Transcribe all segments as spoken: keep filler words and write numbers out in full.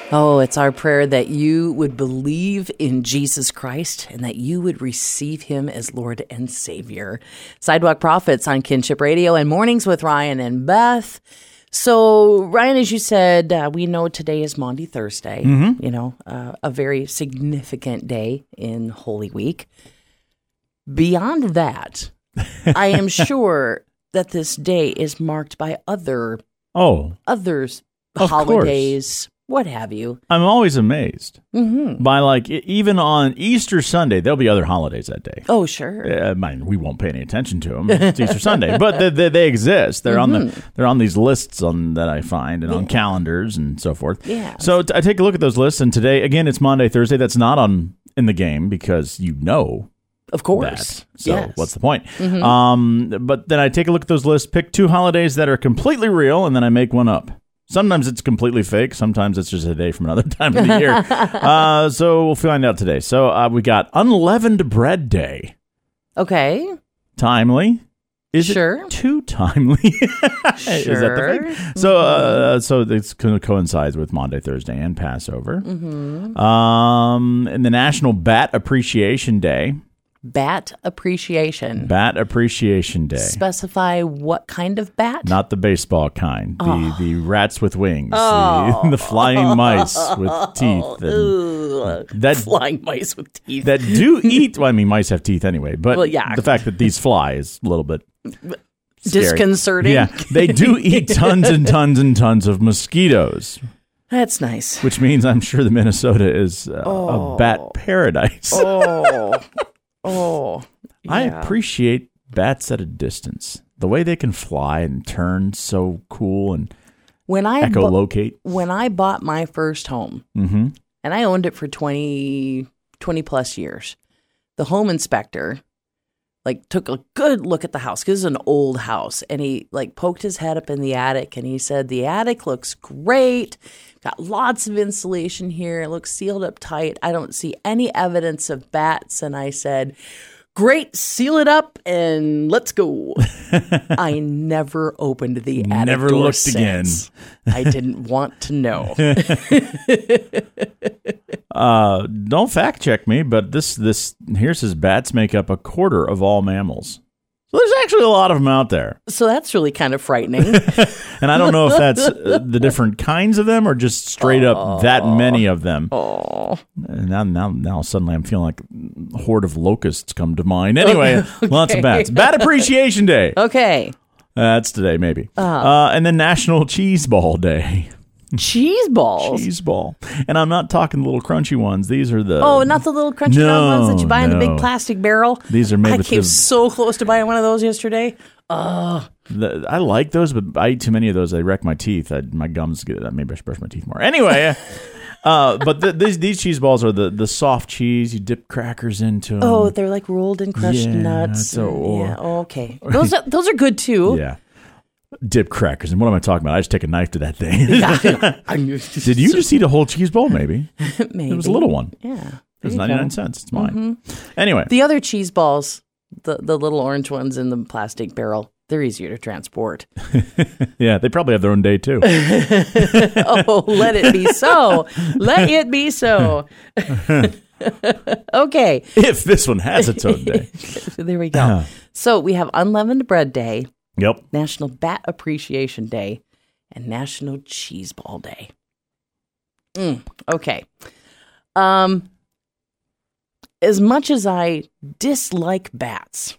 Oh, it's our prayer that you would believe in Jesus Christ and that you would receive him as Lord and Savior. Sidewalk Prophets on Kinship Radio and Mornings with Ryan and Beth. So, Ryan, as you said, uh, we know today is Maundy Thursday, Mm-hmm. you know, uh, a very significant day in Holy Week. Beyond that, I am sure that this day is marked by other Oh, others, Of holidays, what have you. I'm always amazed Mm-hmm. by, like, e- even on Easter Sunday, there'll be other holidays that day. Oh, sure. Uh, I mean, we won't pay any attention to them. It's Easter Sunday, but they, they, they exist. They're on Mm-hmm. the they're on these lists on that I find and on calendars and so forth. Yeah. So t- I take a look at those lists, and today again it's Maundy Thursday. That's not on in the game because you know Of course. that. So Yes. what's the point? Mm-hmm. Um, but then I take a look at those lists, pick two holidays that are completely real, and then I make one up. Sometimes it's completely fake. Sometimes it's just a day from another time of the year. uh, so we'll find out today. So uh, we got Unleavened Bread Day. Okay. Timely. Is Sure. it too timely? Is that the thing? So, uh, so this co- coincides with Maundy, Thursday, and Passover. Mm-hmm. Um, and the National Bat Appreciation Day. Bat appreciation. Bat Appreciation Day. Specify what kind of bat? Not the baseball kind. The Oh. the rats with wings. Oh. The, the flying mice with teeth. And Ugh. that Flying mice with teeth. that do eat. Well, I mean, mice have teeth anyway. But Well, yeah. the fact that these fly is a little bit scary. Disconcerting. Yeah, they do eat tons and tons and tons of mosquitoes, That's nice. which means I'm sure the Minnesota is uh, Oh. a bat paradise. Oh. Oh. I Yeah. appreciate bats at a distance. The way they can fly and turn so cool and When I bu- echolocate. when I bought my first home, Mm-hmm. and I owned it for twenty, twenty plus years, the home inspector like took a good look at the house because it's an old house, and he like poked his head up in the attic and he said, the attic looks great, got lots of insulation here, it looks sealed up tight, I don't see any evidence of bats. And I said, great, seal it up and let's go. I never opened the attic Never door looked again. since. I didn't want to know. Uh, don't fact check me, but this this here says bats make up a quarter of all mammals. So there's actually a lot of them out there, So that's really kind of frightening. and I don't know if that's uh, the different kinds of them or just straight up that many of them. Oh, And now, now, now, suddenly I'm feeling like a horde of locusts come to mind. Anyway, lots of bats. Bat Appreciation Day. okay. That's today, maybe. Uh-huh. Uh, and then National Cheese Ball Day. Cheese balls. Cheese ball. And I'm not talking the little crunchy ones. These are the... Oh, not the little crunchy No, round ones that you buy in the no. big plastic barrel. These are made I with came the- so close to buying one of those yesterday. Uh, The, I like those, but I eat too many of those. They wreck my teeth. I, my gums get. Maybe I should brush my teeth more. Anyway, uh, but the, these these cheese balls are the, the soft cheese. You dip crackers into them. oh, they're like rolled and crushed Yeah, nuts. so- and- yeah, okay. Those are, those are good too. yeah. Dip crackers. And what am I talking about? I just take a knife to that thing. Did Did you just eat a whole cheese ball? Maybe Maybe. it was a little one. Yeah. It There was you ninety-nine go. cents. It's mine. Mhm. Anyway, The other cheese balls, the, the little orange ones in the plastic barrel, they're easier to transport. yeah, they probably have their own day too. Oh, let it be so. Let it be so. Okay. If this one has its own day. There we go. So we have Unleavened Bread Day, Yep. National Bat Appreciation Day, and National Cheese Ball Day. Mm, okay. Um, as much as I dislike bats,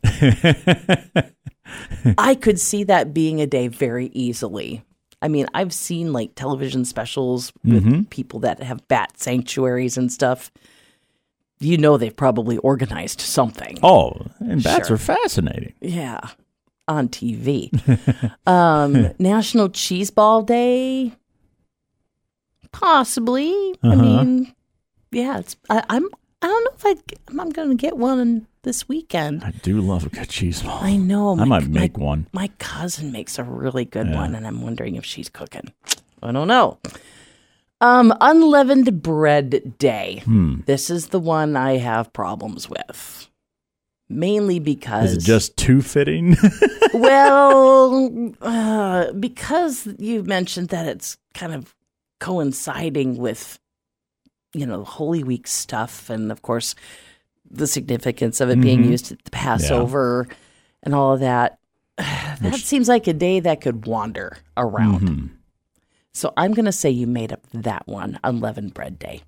I could see that being a day very easily. I mean, I've seen like television specials with Mhm. people that have bat sanctuaries and stuff. You know, they've probably organized something. Oh, and bats Sure. are fascinating. Yeah, on T V. um, National Cheese Ball Day, possibly. I Uh-huh. mean, yeah, it's. I, I'm. I don't know if I. I'm going to get one this weekend. I do love a good cheese ball. I know. I my- might make my, one. My cousin makes a really good Yeah. one, and I'm wondering if she's cooking. I don't know. Um, Unleavened Bread Day. Hmm. This is the one I have problems with. Mainly because Is it just too fitting? well, uh, because you mentioned that it's kind of coinciding with, you know, Holy Week stuff. And of course, the significance of it mm-hmm. being used at the Passover yeah. and all of that. That Which, seems like a day that could wander around. Mm-hmm. So I'm going to say you made up that one, Unleavened Bread Day.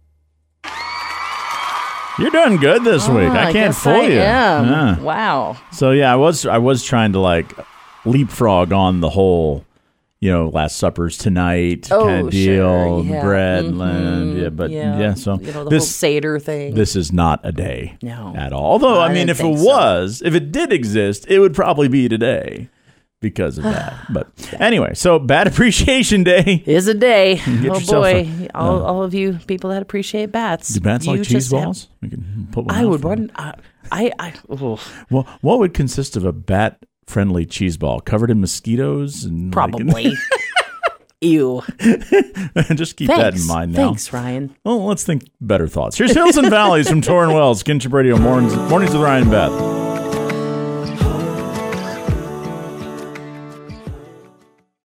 You're doing good this oh, week. I, I can't fool I you. Am. Yeah. Wow. So yeah, I was I was trying to like leapfrog on the whole, you know, Last Supper's tonight oh, kind of deal, sure. yeah. bread, mm-hmm. and yeah, but yeah, yeah so you know, the this whole Seder thing. This is not a day, no, at all. Although I, I mean, if it so. was, if it did exist, it would probably be today. Because of that. But anyway, so Bat Appreciation Day is a day. Oh boy. A, all, uh, all of you people that appreciate bats. Do bats you like cheese balls? We can put one I would run. Uh, I, I, oh. Well, what would consist of a bat friendly cheese ball covered in mosquitoes? And Probably. Like, Ew. Just keep Thanks. that in mind now. Thanks, Ryan. Well, let's think better thoughts. Here's Hills and Valleys from Torrin Wells, Kinship Radio, Mornings, Mornings with Ryan and Beth.